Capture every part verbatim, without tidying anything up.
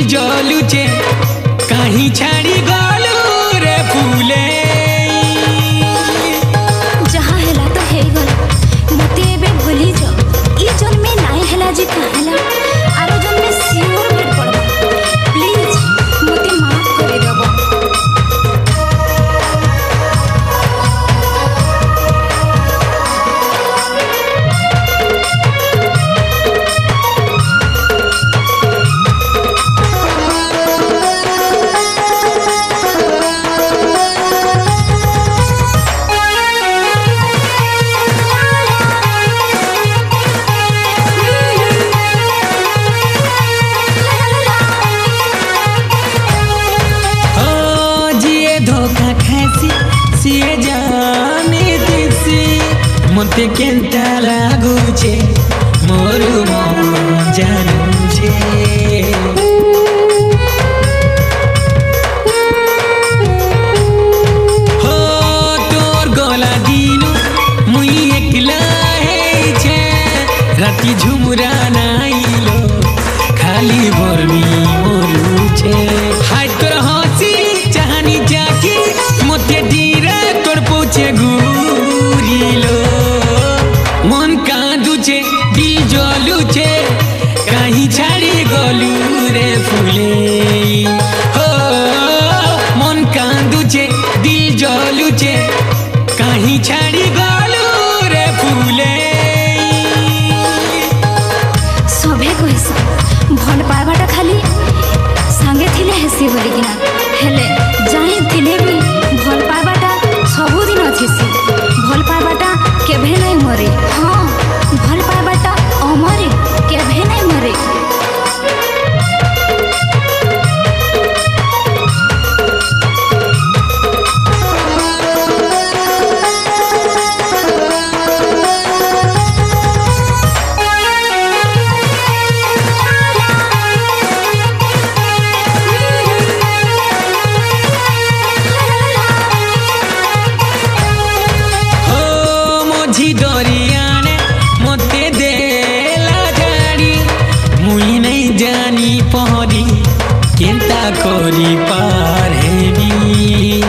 जलुचे कहीं छाड़ी गलू रे फूले जहाँ हेला तो हे गल मते एबे भूली जो ई जन में नाय हेला जी कहला आरो जन में सियोर भेट पड़बा प्लीज मते माफ करे देबो। सिए जाने दिसी मते केंता लागुचे मोरू मन जानुचे हो तोर गला दिनु मुई एकला हे छे राती झुमुरा नाइलो खाली भरमी मोरू छे हाय तोर हसी चाहनी जाकी मते डीरा तोर पोछे गुरीलो मन कांदुचे दिल जलुचे कहीं छाड़ी गलू रे फूले हो मन कांदुचे दिल जलुचे कहीं छाड़ी गलू रे फूले सभे कहिसा भल पाइबाटा खाली संगे थिले हेसी बोली किना हेले जाई थिले भी भल पाइबाटा सबुदिन थिसी भल पाइबाटा केभे नै मरे हाँ भल पाइबाटा अमरे केभे नै मरे। दरियाने मते देला गाड़ी मुई नहीं जानी पहरी केंता करी पार हेनी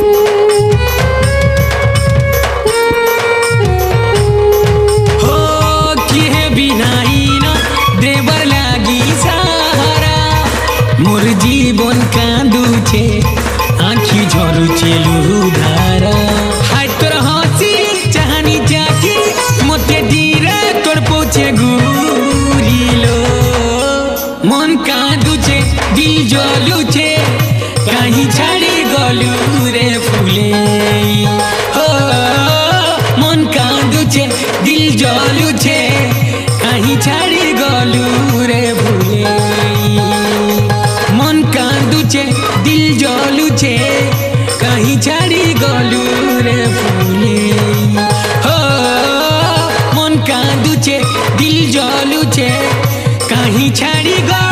हो किहे बिनाई न देवर लागी सहारा मोर जीवन कांदुचे आँखी झरुचे लुधारा हाय तोर हसी चाहनी जाकी मते डीरा तोर पोछे गुरीलो मन कांदुचे दिल जलुचे कहीं छाड़ी गलू रे फूले हो मन कांदुचे दिल जलुचे कहीं छाड़ी गलू रे फूले मन कांदुचे दिल जलुचे कहीं छाड़ी गलू रे फूले हो मन कांदुचे दिल जलुचे कहीं छाड़ी गलू